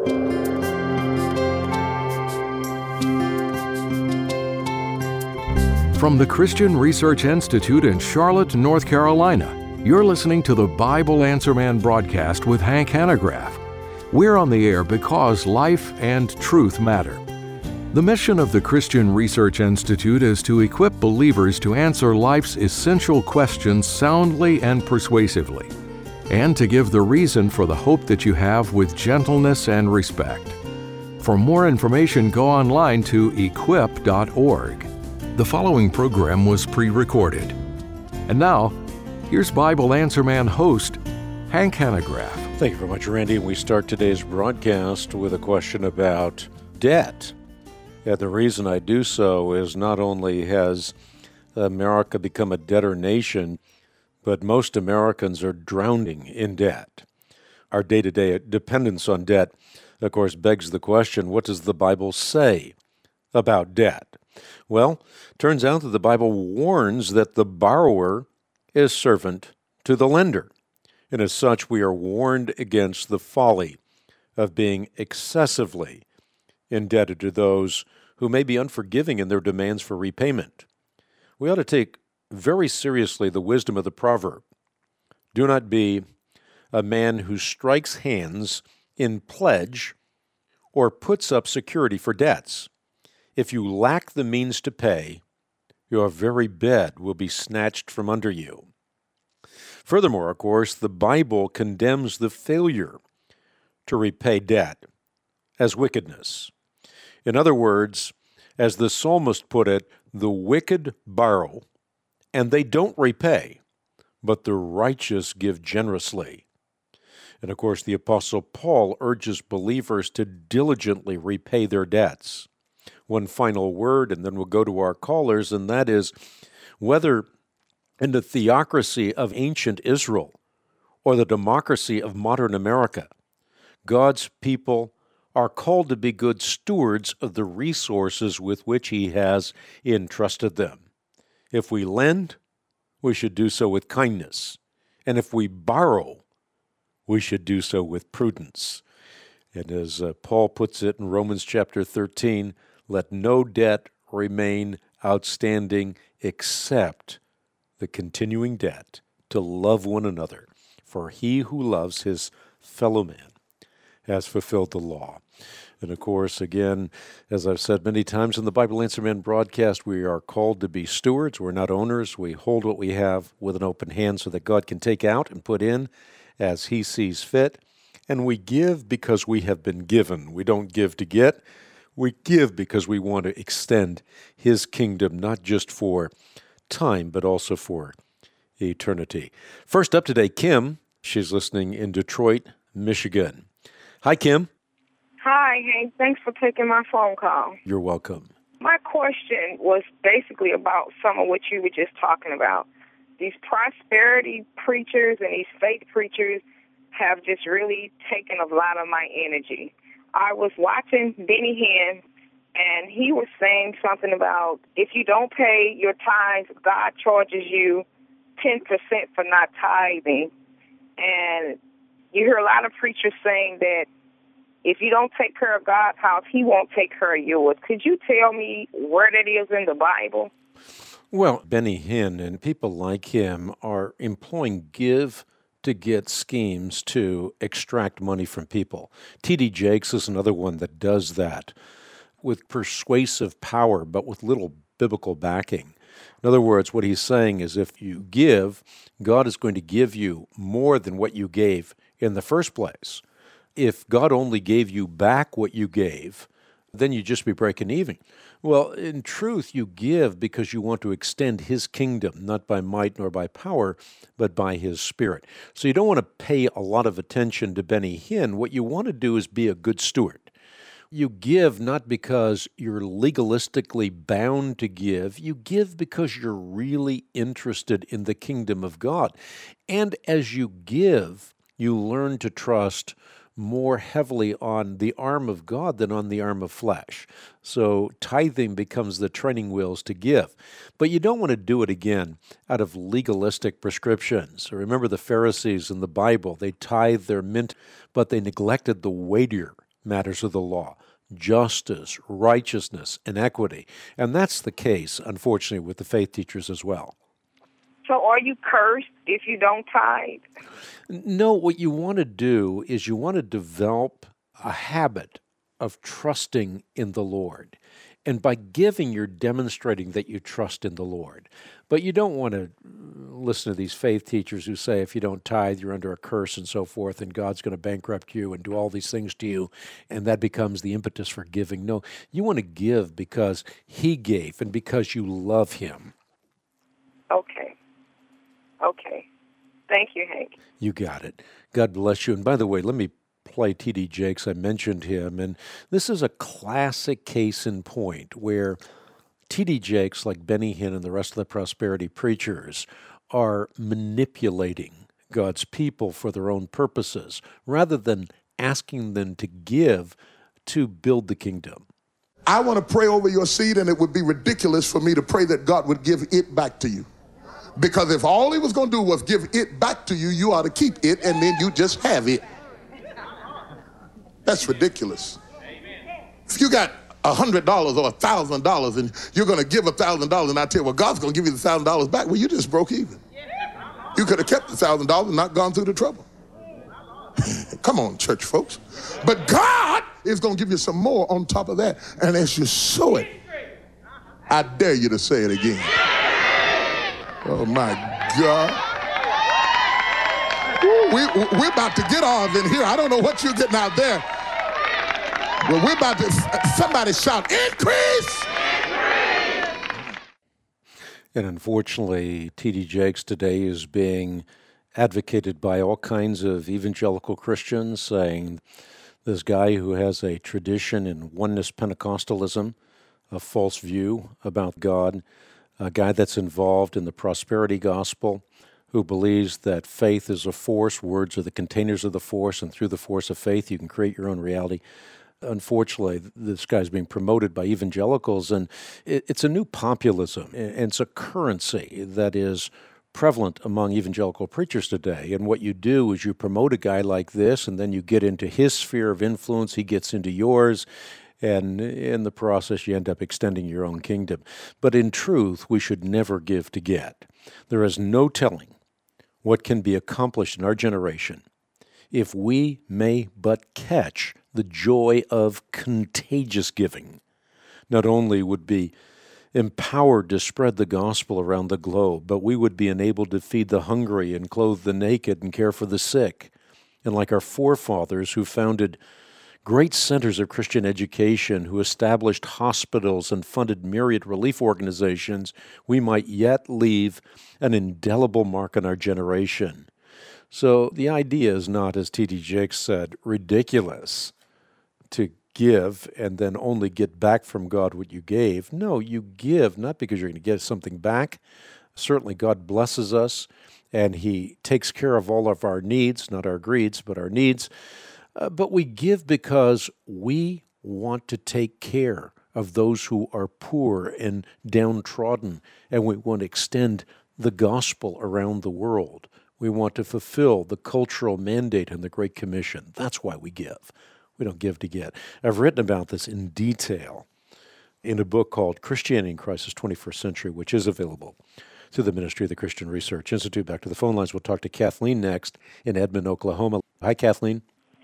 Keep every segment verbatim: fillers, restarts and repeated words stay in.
From the Christian Research Institute in Charlotte, North Carolina, you're listening to the Bible Answer Man broadcast with Hank Hanegraaff. We're on the air because life and truth matter. The mission of the Christian Research Institute is to equip believers to answer life's essential questions soundly and persuasively, and to give the reason for the hope that you have with gentleness and respect. For more information, go online to equip dot org. The following program was pre-recorded. And now, here's Bible Answer Man host, Hank Hanegraaff. Thank you very much, Randy. We start today's broadcast with a question about debt. And the reason I do so is not only has America become a debtor nation, but most Americans are drowning in debt. Our day-to-day dependence on debt, of course, begs the question, what does the Bible say about debt? Well, turns out that the Bible warns that the borrower is servant to the lender. And as such, we are warned against the folly of being excessively indebted to those who may be unforgiving in their demands for repayment. We ought to take very seriously the wisdom of the proverb. Do not be a man who strikes hands in pledge or puts up security for debts. If you lack the means to pay, your very bed will be snatched from under you. Furthermore, of course, the Bible condemns the failure to repay debt as wickedness. In other words, as the psalmist put it, the wicked borrow, and they don't repay, but the righteous give generously. And of course, the Apostle Paul urges believers to diligently repay their debts. One final word, and then we'll go to our callers, and that is whether in the theocracy of ancient Israel or the democracy of modern America, God's people are called to be good stewards of the resources with which He has entrusted them. If we lend, we should do so with kindness, and if we borrow, we should do so with prudence. And as uh, Paul puts it in Romans chapter thirteen, let no debt remain outstanding except the continuing debt to love one another, for he who loves his fellow man has fulfilled the law. And of course, again, as I've said many times in the Bible Answer Man broadcast, we are called to be stewards. We're not owners. We hold what we have with an open hand so that God can take out and put in as He sees fit. And we give because we have been given. We don't give to get. We give because we want to extend His kingdom, not just for time, but also for eternity. First up today, Kim. She's listening in Detroit, Michigan. Hi, Kim. Hi, Hank. Thanks for taking my phone call. You're welcome. My question was basically about some of what you were just talking about. These prosperity preachers and these faith preachers have just really taken a lot of my energy. I was watching Benny Hinn, and he was saying something about if you don't pay your tithes, God charges you ten percent for not tithing. And you hear a lot of preachers saying that if you don't take care of God's house, He won't take care of yours. Could you tell me where that is in the Bible? Well, Benny Hinn and people like him are employing give to get schemes to extract money from people. T D Jakes is another one that does that with persuasive power, but with little biblical backing. In other words, what he's saying is if you give, God is going to give you more than what you gave in the first place. If God only gave you back what you gave, then you'd just be breaking even. Well, in truth, you give because you want to extend His kingdom, not by might nor by power, but by His Spirit. So you don't want to pay a lot of attention to Benny Hinn. What you want to do is be a good steward. You give not because you're legalistically bound to give. You give because you're really interested in the kingdom of God. And as you give, you learn to trust more heavily on the arm of God than on the arm of flesh. So tithing becomes the training wheels to give. But you don't want to do it again out of legalistic prescriptions. Remember the Pharisees in the Bible, they tithed their mint, but they neglected the weightier matters of the law, justice, righteousness, and equity. And that's the case, unfortunately, with the faith teachers as well. So are you cursed if you don't tithe? No, what you want to do is you want to develop a habit of trusting in the Lord. And by giving, you're demonstrating that you trust in the Lord. But you don't want to listen to these faith teachers who say if you don't tithe, you're under a curse and so forth, and God's going to bankrupt you and do all these things to you, and that becomes the impetus for giving. No, you want to give because He gave and because you love Him. Okay. Okay. Thank you, Hank. You got it. God bless you. And by the way, let me play T D Jakes. I mentioned him, and this is a classic case in point where T D Jakes, like Benny Hinn and the rest of the prosperity preachers, are manipulating God's people for their own purposes rather than asking them to give to build the kingdom. I want to pray over your seed, and it would be ridiculous for me to pray that God would give it back to you. Because if all He was going to do was give it back to you, you ought to keep it, and then you just have it. That's ridiculous. If you got a hundred dollars or a thousand dollars and you're going to give a thousand dollars, and I tell you, well, God's going to give you the thousand dollars back, well, you just broke even. You could have kept the thousand dollars and not gone through the trouble. Come on, church folks. But God is going to give you some more on top of that. And as you sow it, I dare you to say it again. Oh my God. We, we're about to get off in here. I don't know what you're getting out there. Well, we're about to, somebody shout, increase! And unfortunately, T D Jakes today is being advocated by all kinds of evangelical Christians, saying this guy who has a tradition in oneness Pentecostalism, a false view about God, a guy that's involved in the prosperity gospel, who believes that faith is a force, words are the containers of the force, and through the force of faith you can create your own reality. Unfortunately, this guy's being promoted by evangelicals, and it's a new populism, and it's a currency that is prevalent among evangelical preachers today. And what you do is you promote a guy like this, and then you get into his sphere of influence, he gets into yours, and in the process you end up extending your own kingdom. But in truth, we should never give to get. There is no telling what can be accomplished in our generation if we may but catch the joy of contagious giving. Not only would be empowered to spread the gospel around the globe, but we would be enabled to feed the hungry and clothe the naked and care for the sick. And like our forefathers who founded great centers of Christian education, who established hospitals and funded myriad relief organizations, we might yet leave an indelible mark on our generation. So the idea is not, as T D Jakes said, ridiculous to give and then only get back from God what you gave. No, you give not because you're going to get something back. Certainly God blesses us, and He takes care of all of our needs, not our greeds, but our needs. Uh, but we give because we want to take care of those who are poor and downtrodden, and we want to extend the gospel around the world. We want to fulfill the cultural mandate and the Great Commission. That's why we give. We don't give to get. I've written about this in detail in a book called Christianity in Crisis, twenty-first Century, which is available through the Ministry of the Christian Research Institute. Back to the phone lines. We'll talk to Kathleen next in Edmond, Oklahoma. Hi, Kathleen.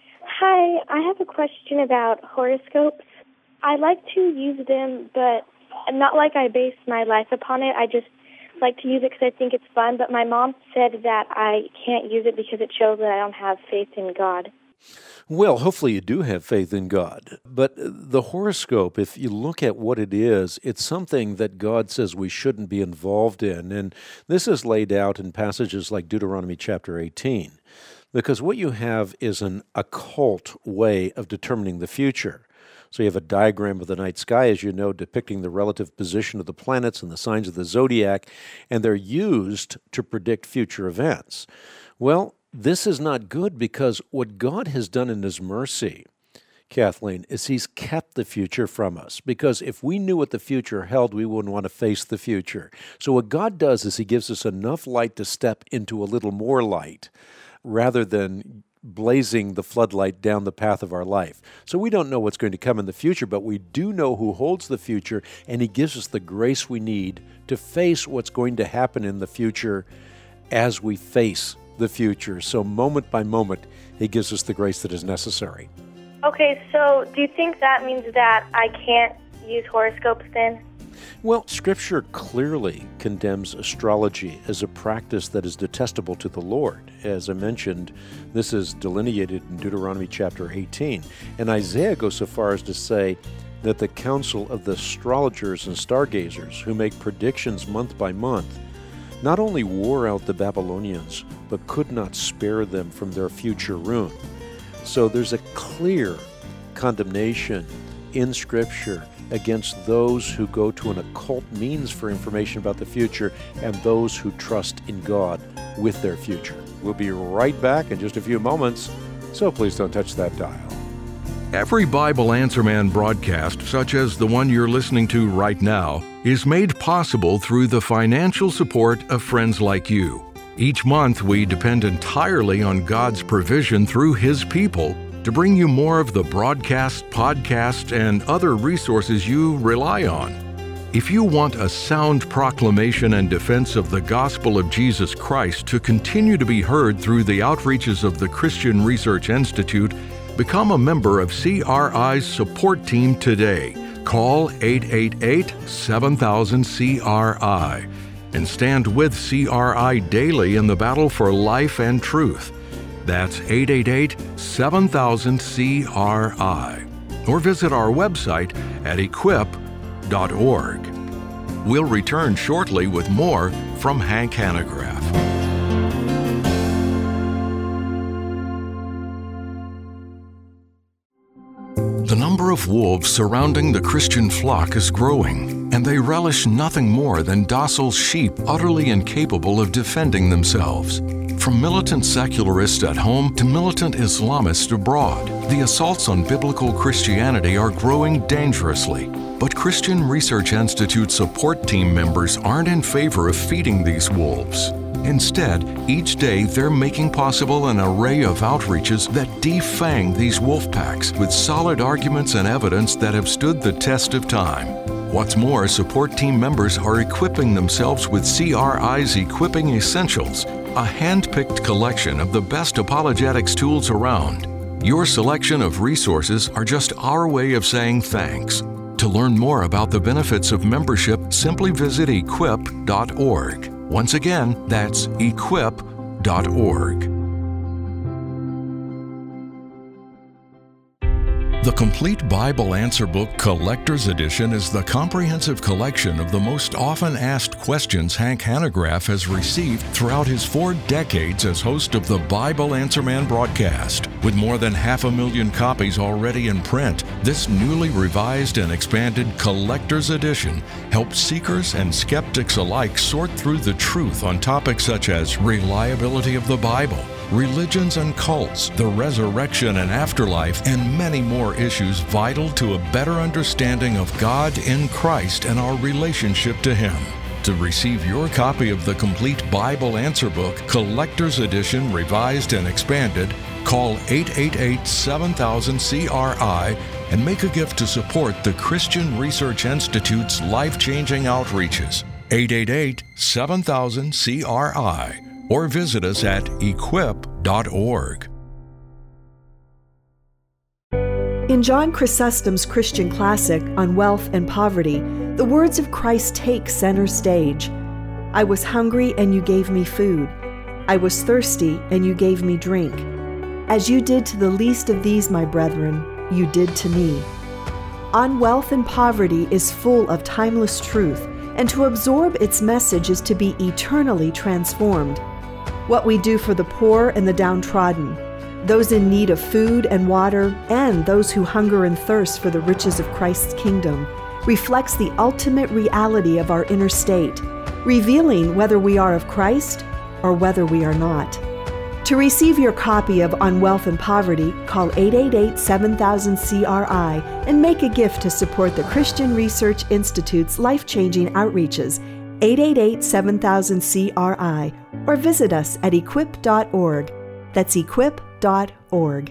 Hi, I have a question about horoscopes. I like to use them, but not like I base my life upon it. I just like to use it because I think it's fun, but my mom said that I can't use it because it shows that I don't have faith in God. Well, hopefully you do have faith in God. But the horoscope, if you look at what it is, it's something that God says we shouldn't be involved in. And this is laid out in passages like Deuteronomy chapter eighteen. Because what you have is an occult way of determining the future. So you have a diagram of the night sky, as you know, depicting the relative position of the planets and the signs of the zodiac, and they're used to predict future events. Well, this is not good because what God has done in His mercy, Kathleen, is He's kept the future from us. Because if we knew what the future held, we wouldn't want to face the future. So what God does is He gives us enough light to step into a little more light, rather than blazing the floodlight down the path of our life. So we don't know what's going to come in the future, but we do know who holds the future, and he gives us the grace we need to face what's going to happen in the future as we face the future. So moment by moment, he gives us the grace that is necessary. Okay, so do you think that means that I can't use horoscopes then? Well, Scripture clearly condemns astrology as a practice that is detestable to the Lord. As I mentioned, this is delineated in Deuteronomy chapter eighteen. And Isaiah goes so far as to say that the counsel of the astrologers and stargazers who make predictions month by month not only wore out the Babylonians, but could not spare them from their future ruin. So there's a clear condemnation in Scripture against those who go to an occult means for information about the future and those who trust in God with their future. We'll be right back in just a few moments, so please don't touch that dial. Every Bible Answer Man broadcast, such as the one you're listening to right now, is made possible through the financial support of friends like you. Each month, we depend entirely on God's provision through His people to bring you more of the broadcast, podcast, and other resources you rely on. If you want a sound proclamation and defense of the gospel of Jesus Christ to continue to be heard through the outreaches of the Christian Research Institute, become a member of C R I's support team today. Call eight eight eight, seven thousand, C R I and stand with C R I daily in the battle for life and truth. That's eight eight eight, seven thousand, C R I. Or visit our website at equip dot org. We'll return shortly with more from Hank Hanegraaff. The number of wolves surrounding the Christian flock is growing, and they relish nothing more than docile sheep utterly incapable of defending themselves. From militant secularists at home to militant Islamists abroad, the assaults on biblical Christianity are growing dangerously. But Christian Research Institute support team members aren't in favor of feeding these wolves. Instead, each day they're making possible an array of outreaches that defang these wolf packs with solid arguments and evidence that have stood the test of time. What's more, support team members are equipping themselves with C R I's Equipping Essentials, a hand-picked collection of the best apologetics tools around. Your selection of resources are just our way of saying thanks. To learn more about the benefits of membership, simply visit equip dot org. Once again, that's equip dot org. The Complete Bible Answer Book Collector's Edition is the comprehensive collection of the most often asked questions Hank Hanegraaff has received throughout his four decades as host of the Bible Answer Man broadcast. With more than half a million copies already in print, this newly revised and expanded Collector's Edition helps seekers and skeptics alike sort through the truth on topics such as reliability of the Bible, religions and cults, the resurrection and afterlife, and many more issues vital to a better understanding of God in Christ and our relationship to Him. To receive your copy of the Complete Bible Answer Book, Collector's Edition, Revised and Expanded, call eight eight eight, seven thousand, C R I and make a gift to support the Christian Research Institute's life-changing outreaches. eight eight eight, seven thousand, C R I. Or visit us at equip dot org. In John Chrysostom's Christian classic on wealth and poverty, the words of Christ take center stage. I was hungry and you gave me food. I was thirsty and you gave me drink. As you did to the least of these, my brethren, you did to me. On Wealth and Poverty is full of timeless truth, and to absorb its message is to be eternally transformed. What we do for the poor and the downtrodden, those in need of food and water, and those who hunger and thirst for the riches of Christ's kingdom, reflects the ultimate reality of our inner state, revealing whether we are of Christ or whether we are not. To receive your copy of On Wealth and Poverty, call eight eight eight, seven thousand, C R I and make a gift to support the Christian Research Institute's life-changing outreaches, eight eight eight, seven thousand, C R I, or visit us at equip dot org. That's equip dot org.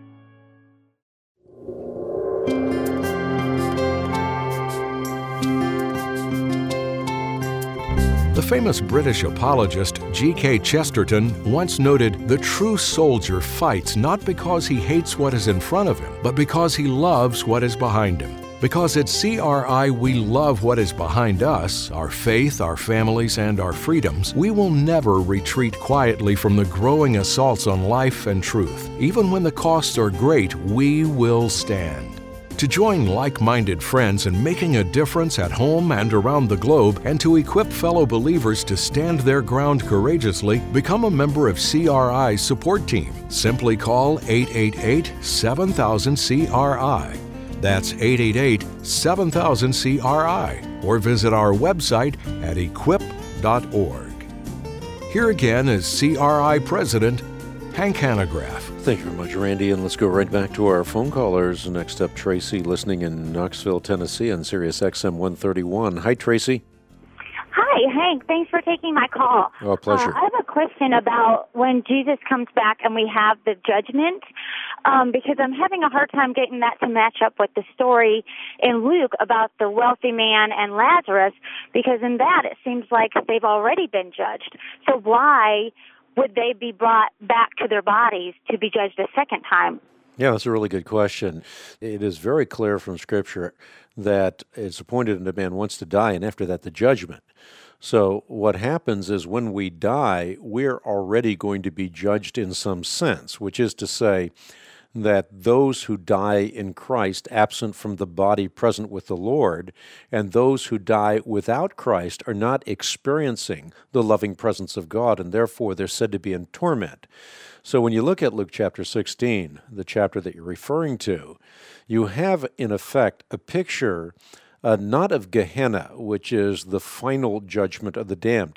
The famous British apologist G K Chesterton once noted, "The true soldier fights not because he hates what is in front of him, but because he loves what is behind him." Because at C R I we love what is behind us, our faith, our families, and our freedoms, we will never retreat quietly from the growing assaults on life and truth. Even when the costs are great, we will stand. To join like-minded friends in making a difference at home and around the globe, and to equip fellow believers to stand their ground courageously, become a member of C R I's support team. Simply call eight eight eight, seven thousand, C R I. That's eight eight eight, seven thousand, C R I, or visit our website at equip dot org. Here again is C R I President Hank Hanegraaff. Thank you very much, Randy, and let's go right back to our phone callers. Next up, Tracy, listening in Knoxville, Tennessee on Sirius X M one thirty-one. Hi, Tracy. Hi, Hank. Thanks for taking my call. Oh, pleasure. Uh, I have a question about when Jesus comes back and we have the judgment, um, because I'm having a hard time getting that to match up with the story in Luke about the wealthy man and Lazarus, because in that it seems like they've already been judged. So why would they be brought back to their bodies to be judged a second time? Yeah, that's a really good question. It is very clear from Scripture that it's appointed unto man once to die, and after that, the judgment. So what happens is when we die, we're already going to be judged in some sense, which is to say that those who die in Christ, absent from the body, present with the Lord, and those who die without Christ are not experiencing the loving presence of God, and therefore they're said to be in torment. So when you look at Luke chapter sixteen, the chapter that you're referring to, you have, in effect, a picture uh, not of Gehenna, which is the final judgment of the damned,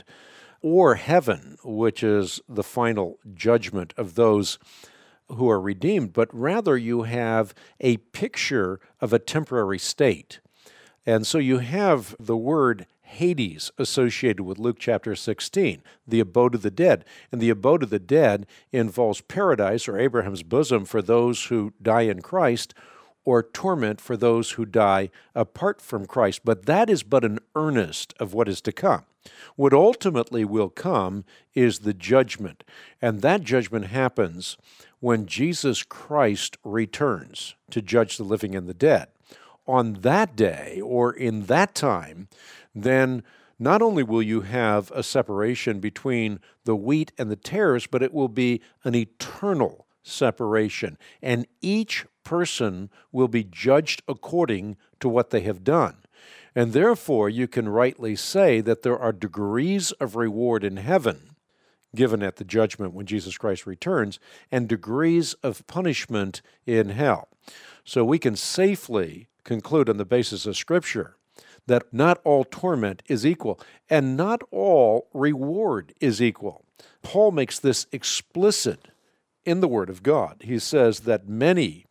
or heaven, which is the final judgment of those who are redeemed, but rather you have a picture of a temporary state. And so you have the word Hades associated with Luke chapter sixteen, the abode of the dead. And the abode of the dead involves paradise, or Abraham's bosom, for those who die in Christ, or torment for those who die apart from Christ. But that is but an earnest of what is to come. What ultimately will come is the judgment, and that judgment happens when Jesus Christ returns to judge the living and the dead. On that day, or in that time, then not only will you have a separation between the wheat and the tares, but it will be an eternal separation, and each person will be judged according to what they have done. And therefore, you can rightly say that there are degrees of reward in heaven given at the judgment when Jesus Christ returns, and degrees of punishment in hell. So we can safely conclude on the basis of Scripture that not all torment is equal, and not all reward is equal. Paul makes this explicit in the Word of God. He says that many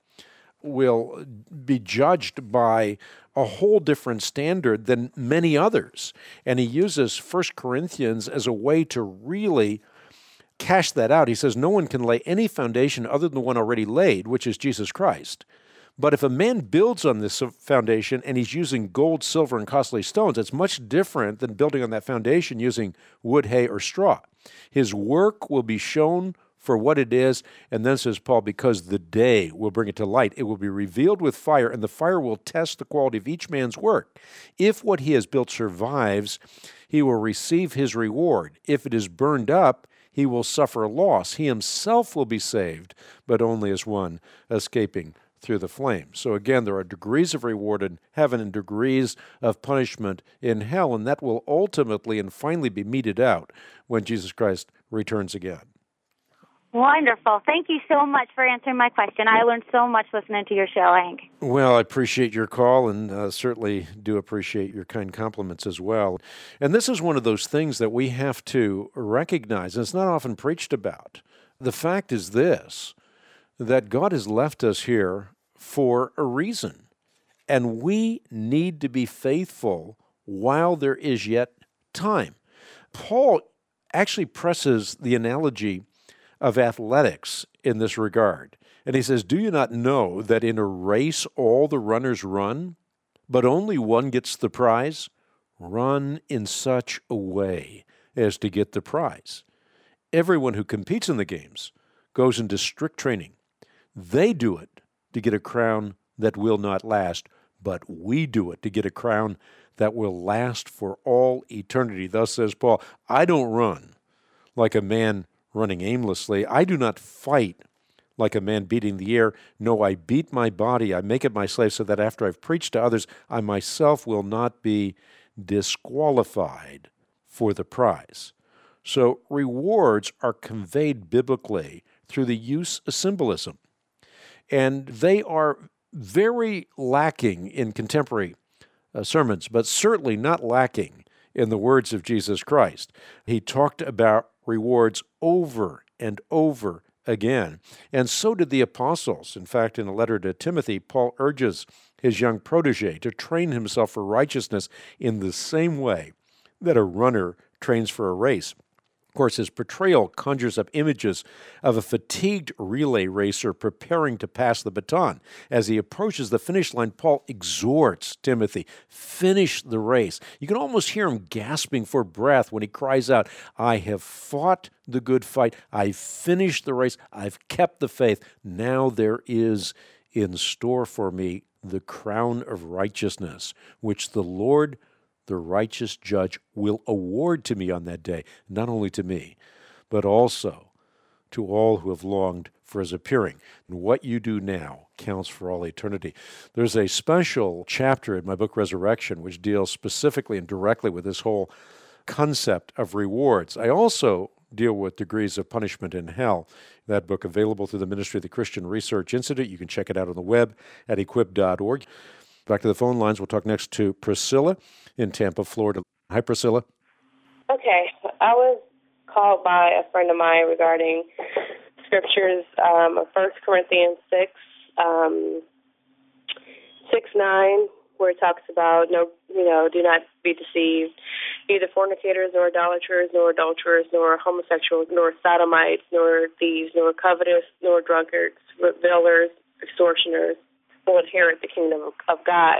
will be judged by a whole different standard than many others. And he uses First Corinthians as a way to really cash that out. He says no one can lay any foundation other than the one already laid, which is Jesus Christ. But if a man builds on this foundation and he's using gold, silver, and costly stones, it's much different than building on that foundation using wood, hay, or straw. His work will be shown for what it is, and then says Paul, because the day will bring it to light. It will be revealed with fire, and the fire will test the quality of each man's work. If what he has built survives, he will receive his reward. If it is burned up, he will suffer loss. He himself will be saved, but only as one escaping through the flame. So again, there are degrees of reward in heaven and degrees of punishment in hell, and that will ultimately and finally be meted out when Jesus Christ returns again. Wonderful. Thank you so much for answering my question. I learned so much listening to your show, Hank. Well, I appreciate your call, and uh, certainly do appreciate your kind compliments as well. And this is one of those things that we have to recognize, and it's not often preached about. The fact is this, that God has left us here for a reason, and we need to be faithful while there is yet time. Paul actually presses the analogy of athletics in this regard. And he says, do you not know that in a race all the runners run, but only one gets the prize? Run in such a way as to get the prize. Everyone who competes in the games goes into strict training. They do it to get a crown that will not last, but we do it to get a crown that will last for all eternity. Thus says Paul, I don't run like a man running aimlessly. I do not fight like a man beating the air. No, I beat my body. I make it my slave so that after I've preached to others, I myself will not be disqualified for the prize. So rewards are conveyed biblically through the use of symbolism. And they are very lacking in contemporary uh, sermons, but certainly not lacking in the words of Jesus Christ. He talked about rewards over and over again, and so did the apostles. In fact, in a letter to Timothy, Paul urges his young protege to train himself for righteousness in the same way that a runner trains for a race. Of course, his portrayal conjures up images of a fatigued relay racer preparing to pass the baton. As he approaches the finish line, Paul exhorts Timothy, finish the race. You can almost hear him gasping for breath when he cries out, I have fought the good fight, I've finished the race, I've kept the faith. Now there is in store for me the crown of righteousness, which the Lord the righteous judge will award to me on that day, not only to me, but also to all who have longed for his appearing. And what you do now counts for all eternity. There's a special chapter in my book, Resurrection, which deals specifically and directly with this whole concept of rewards. I also deal with degrees of punishment in hell. That book available through the Ministry of the Christian Research Institute. You can check it out on the web at equip dot org. Back to the phone lines. We'll talk next to Priscilla in Tampa, Florida. Hi, Priscilla. Okay. I was called by a friend of mine regarding scriptures um, of First Corinthians six, um, six nine, where it talks about, no, you know, do not be deceived. Neither fornicators, nor idolaters, nor adulterers, nor homosexuals, nor sodomites, nor thieves, nor covetous, nor drunkards, revilers, extortioners will inherit the kingdom of, of God.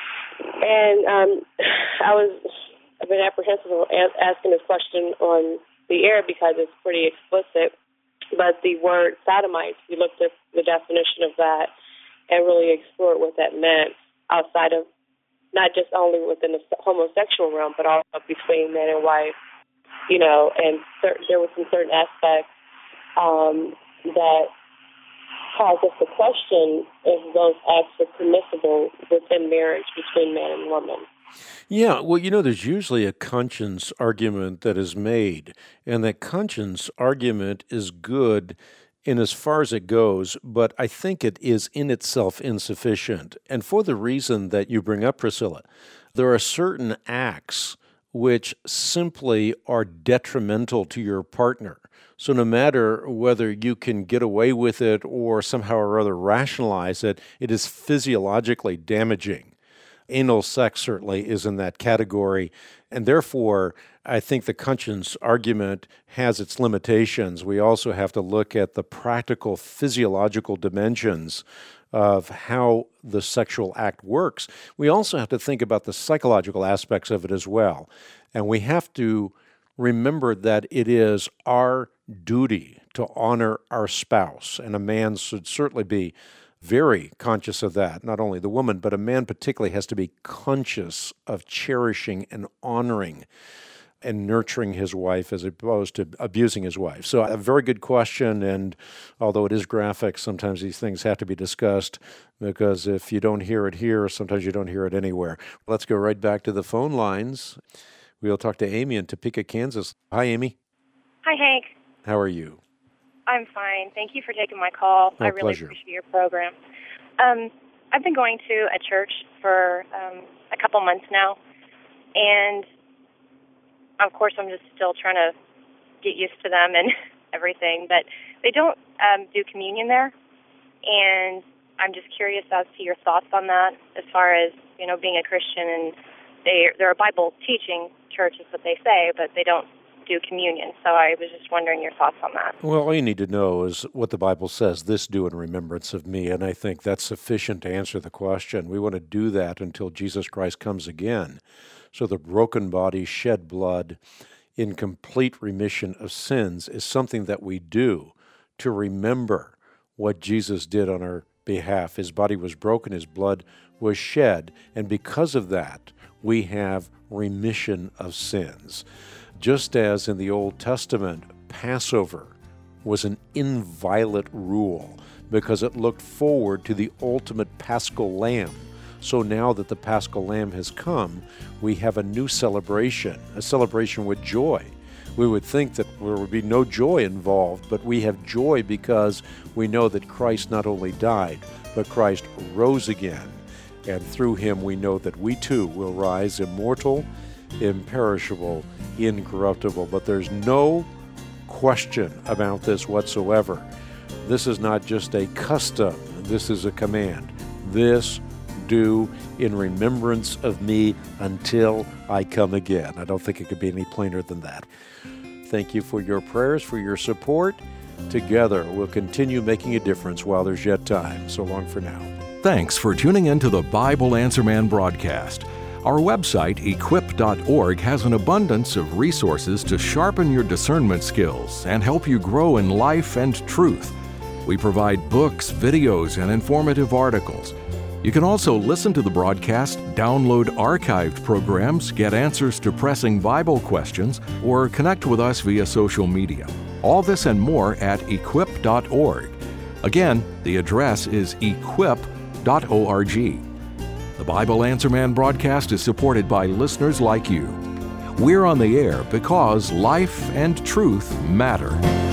And um, I was a bit apprehensive of asking this question on the air because it's pretty explicit. But the word sodomites, we looked at the definition of that and really explored what that meant outside of not just only within the homosexual realm, but also between man and wife, you know, and cer- there were some certain aspects um, that caused us to question if those acts are permissible within marriage between man and woman. Yeah, well, you know, there's usually a conscience argument that is made, and that conscience argument is good in as far as it goes, but I think it is in itself insufficient. And for the reason that you bring up, Priscilla, there are certain acts which simply are detrimental to your partner. So no matter whether you can get away with it or somehow or other rationalize it, it is physiologically damaging. Anal sex certainly is in that category, and therefore I think the conscience argument has its limitations. We also have to look at the practical physiological dimensions of how the sexual act works. We also have to think about the psychological aspects of it as well, and we have to remember that it is our duty to honor our spouse, and a man should certainly be very conscious of that. Not only the woman, but a man particularly has to be conscious of cherishing and honoring and nurturing his wife as opposed to abusing his wife. So a very good question, and although it is graphic, sometimes these things have to be discussed, because if you don't hear it here, sometimes you don't hear it anywhere. Let's go right back to the phone lines. We'll talk to Amy in Topeka, Kansas. Hi, Amy. Hi, Hank. How are you? I'm fine. Thank you for taking my call. Oh, I really pleasure. appreciate your program. Um, I've been going to a church for um, a couple months now, and of course I'm just still trying to get used to them and everything, but they don't um, do communion there, and I'm just curious as to your thoughts on that as far as, you know, being a Christian, and they, they're a Bible teaching church is what they say, but they don't do communion. So I was just wondering your thoughts on that. Well, all you need to know is what the Bible says, this do in remembrance of me, and I think that's sufficient to answer the question. We want to do that until Jesus Christ comes again. So the broken body, shed blood, in complete remission of sins is something that we do to remember what Jesus did on our behalf. His body was broken, his blood was shed, and because of that, we have remission of sins. Just as in the Old Testament, Passover was an inviolate rule because it looked forward to the ultimate paschal lamb. So now that the paschal lamb has come, we have a new celebration, a celebration with joy. We would think that there would be no joy involved, but we have joy because we know that Christ not only died, but Christ rose again. And through him we know that we too will rise immortal, imperishable, incorruptible. But there's no question about this whatsoever. This is not just a custom, this is a command. This do in remembrance of me until I come again. I don't think it could be any plainer than that. Thank you for your prayers, for your support. Together, we'll continue making a difference while there's yet time. So long for now. Thanks for tuning in to the Bible Answer Man broadcast. Our website, equip dot org, has an abundance of resources to sharpen your discernment skills and help you grow in life and truth. We provide books, videos, and informative articles. You can also listen to the broadcast, download archived programs, get answers to pressing Bible questions, or connect with us via social media. All this and more at equip dot org. Again, the address is equip dot org. The Bible Answer Man broadcast is supported by listeners like you. We're on the air because life and truth matter.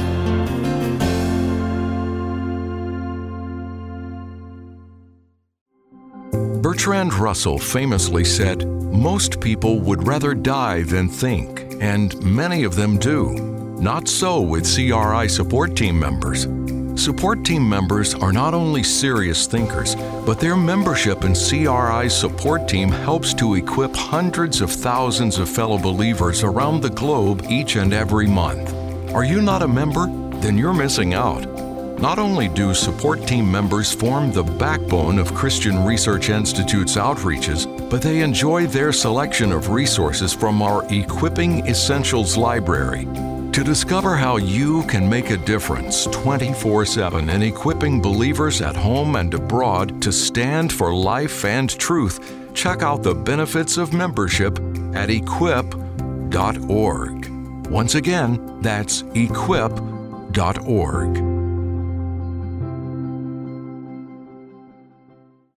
Bertrand Russell famously said, "Most people would rather die than think, and many of them do. Not so with C R I support team members. Support team members are not only serious thinkers, but their membership in C R I's support team helps to equip hundreds of thousands of fellow believers around the globe each and every month. Are you not a member? Then you're missing out. Not only do support team members form the backbone of Christian Research Institute's outreaches, but they enjoy their selection of resources from our Equipping Essentials library. To discover how you can make a difference twenty-four seven in equipping believers at home and abroad to stand for life and truth, check out the benefits of membership at equip dot org. Once again, that's equip dot org.